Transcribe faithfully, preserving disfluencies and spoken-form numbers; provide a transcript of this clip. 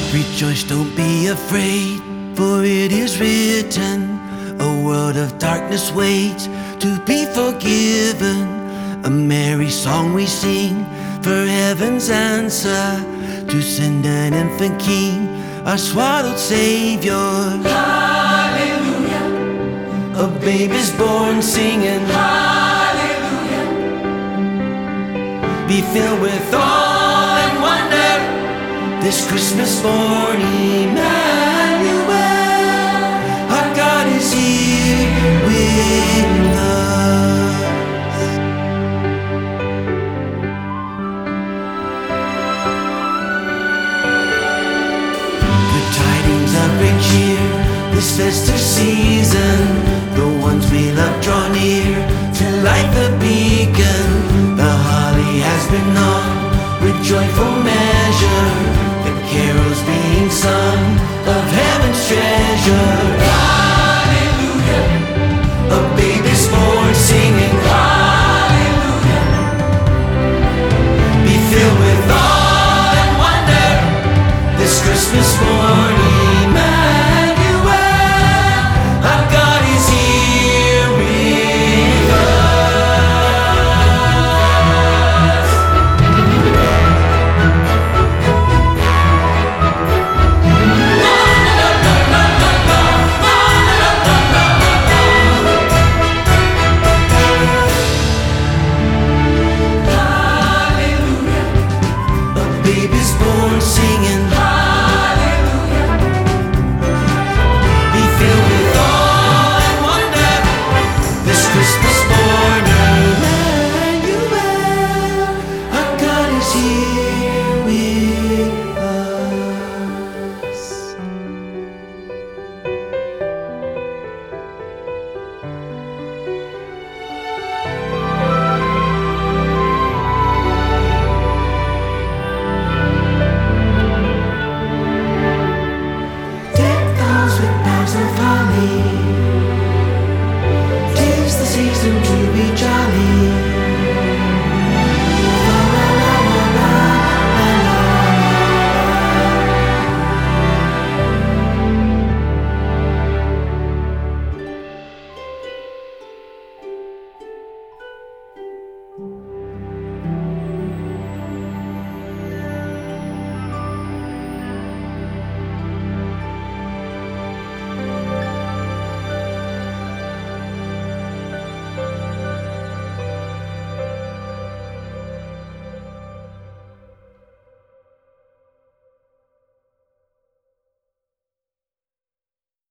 Rejoice, don't be afraid, for it is written, a world of darkness waits to be forgiven. A merry song we sing for heaven's answer, to send an infant king, our swaddled Savior. Hallelujah. A baby's born singing, Hallelujah. be filled with awe and wonder this Christmas morning. Emmanuel, our God is here with us. Good tidings of great cheer this festive season, the ones we love draw near to light the beacon. The holly has been hung with joyful measure, the carols being sung of heaven's treasure. Hallelujah. A baby's born singing, Hallelujah. be filled with awe and wonder this Christmas morning. Emmanuel, our God is here with us. Hallelujah. A baby's born singing,